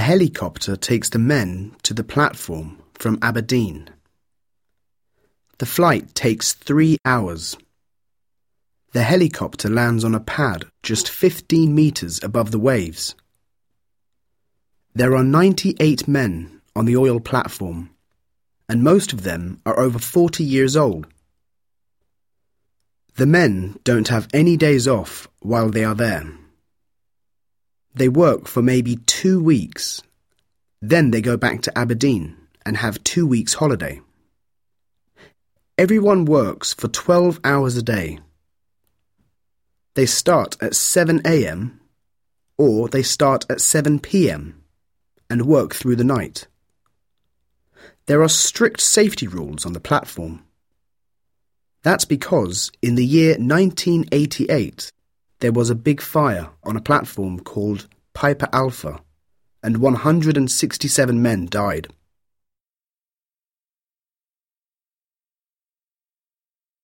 helicopter takes the men to the platform from Aberdeen. The flight takes 3 hours. The helicopter lands on a pad just 15 metres above the waves. There are 98 men on the oil platform, and most of them are over 40 years old. The men don't have any days off while they are there. They work for maybe 2 weeks. Then they go back to Aberdeen and have 2 weeks holiday. Everyone works for 12 hours a day. They start at 7 a.m. or they start at 7 p.m. and work through the night. There are strict safety rules on the platform. That's because in the year 1988 there was a big fire on a platform called Piper Alpha and 167 men died.